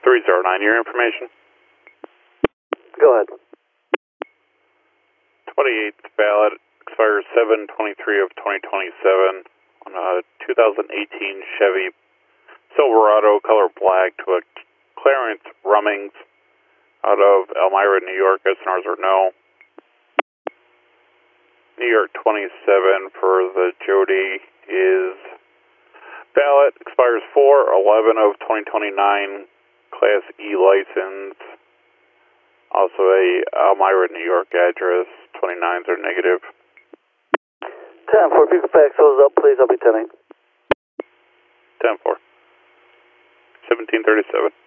309, your information? Go ahead. 28th ballot expires 7/23 of 2027 on a 2018 Chevy Silverado, color black, to a Clarence Rummings out of Elmira, New York. SNRs are no. New York 27 for the Jody is ballot expires 4/11 of 2029, Class E license. Also a Elmira, New York address. 29s are negative. 10-4, if you can fax those up, please, I'll be 10-8. 10-4. 1737.